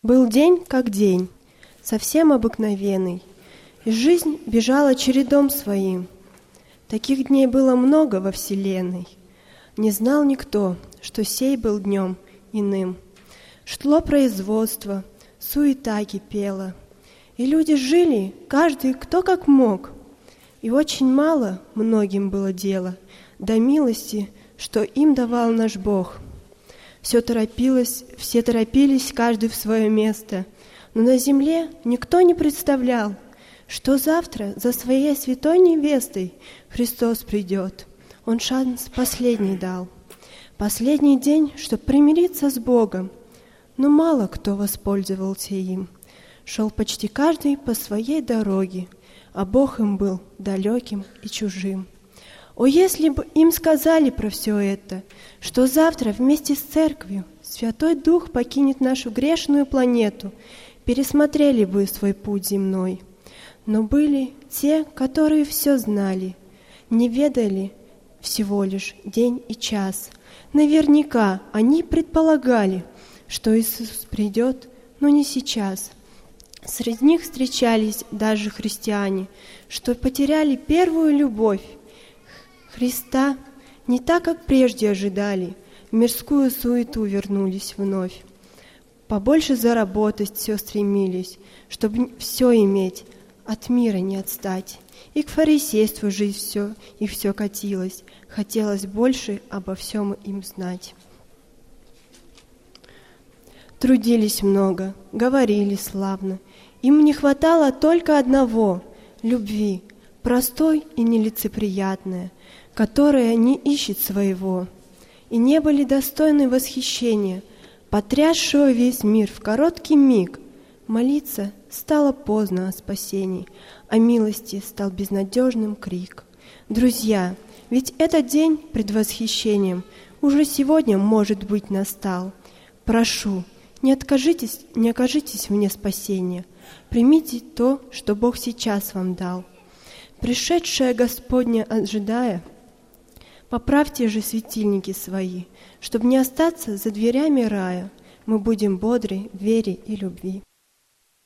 Был день как день, совсем обыкновенный, и жизнь бежала чередом своим. Таких дней было много во вселенной. Не знал никто, что сей был днем иным. Шло производство, суета кипела, и люди жили, каждый кто как мог. И очень мало многим было дела до милости, что им давал наш Бог. Все торопились, каждый в свое место, но на земле никто не представлял, что завтра за своей святой невестой Христос придет. Он шанс последний дал. Последний день, чтоб примириться с Богом, но мало кто воспользовался им. Шел почти каждый по своей дороге, а Бог им был далеким и чужим. О, если бы им сказали про все это, что завтра вместе с церковью Святой Дух покинет нашу грешную планету, пересмотрели бы свой путь земной. Но были те, которые все знали, не ведали всего лишь день и час. Наверняка они предполагали, что Иисус придет, но не сейчас. Среди них встречались даже христиане, что потеряли первую любовь. Христа не так, как прежде ожидали, в мирскую суету вернулись вновь. Побольше заработать все стремились, чтобы все иметь, от мира не отстать. И к фарисейству жизнь все катилась, хотелось больше обо всем им знать. Трудились много, говорили славно, им не хватало только одного — любви, простой и нелицеприятной, которая не ищет своего, и не были достойны восхищения, потрясшего весь мир в короткий миг. Молиться стало поздно о спасении, о милости стал безнадежным крик. Друзья, ведь этот день пред восхищением уже сегодня, может быть, настал. Прошу, не окажитесь вне спасения, примите то, что Бог сейчас вам дал. Пришедшее Господня ожидая, поправьте же светильники свои, чтобы не остаться за дверями рая. Мы будем бодры в вере и любви.